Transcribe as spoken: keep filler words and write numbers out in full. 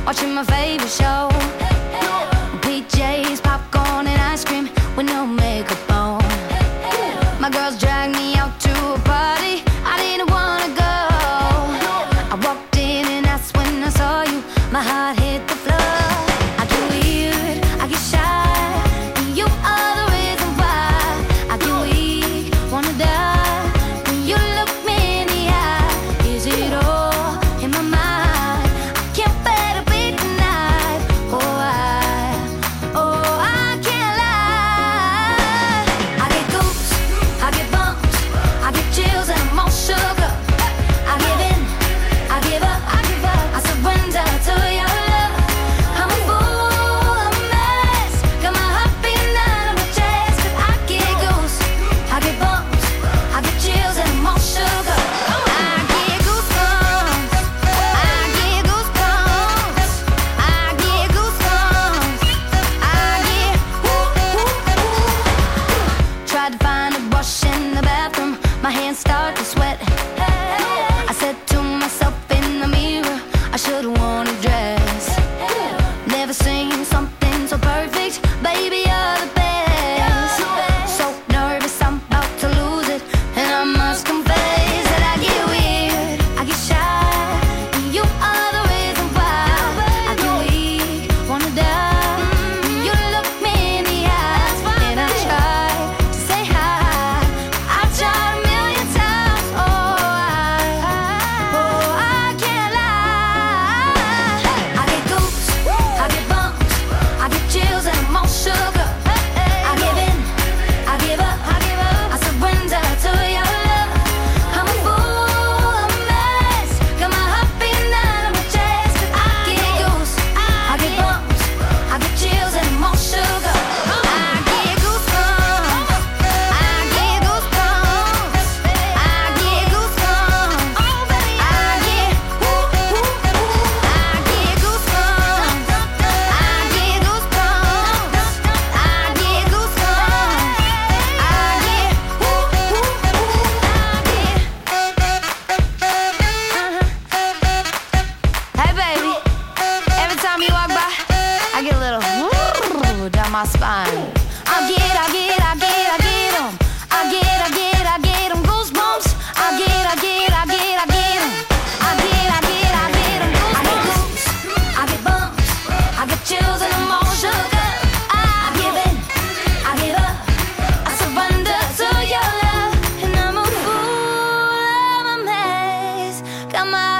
watching my favorite show. P Js, popcorn and ice cream with no makeup on. My girls drag me out to a party I didn't wanna go. I walked in and that's when I saw you. My heart hit the floor. I get weird, I get shy, and you are the reason why. I get weak, wanna die when you look me in the eye. Is it all in my mind? I can't bear to be denied. Oh, I, oh, I can't lie. I get goose, I get bumps, I get chills and I'm all shook up. I give in, I give up, I give up, I surrender to your love. I'm a fool, I'm a mess, got my heart beating out of my chest. 'Cause I get goose, I get bumps, I get chills and I'm all shook up. I get goosebumps, I get goosebumps, I get goosebumps, I get woo, woo, woo. Tried to find a brush in the bathroom, my hands start to sweat. I said to myself in the mirror, I should've worn a dress. Never seen something so perfect, baby, you're the best. So nervous, I'm about to lose it, and I must confess that I get weird, I get shy, and you are the reason why. I get weak, wanna die when you look me in the eyes. And I try to say hi, I tried a million times. Oh, I, oh, I can't lie. I get goose, I get bumps, I get chills and I'm all shook up. I give in, I give up, I give up, I surrender to your love. I'm a fool, I'm a mess, got my heart beating out of my chest. 'Cause I get goose, I get bumps, I get chills and I'm all shook up. I get goosebumps, I get goosebumps, I get goosebumps, I get woo, woo, woo. I get goosebumps, I get goosebumps, I get goosebumps, I get woo, woo, woo. Hey baby, every time you walk by, I get a little woo down my spine. I get, I get, I get, I get 'em. I get, I get, I get 'em goosebumps. I get, I get, I get, I get 'em. I get, I get, I get 'em goosebumps. I get bumps, I get chills and I'm all shook up. I give in, I give up, I surrender to your love, and I'm a fool, I'm a mess, got my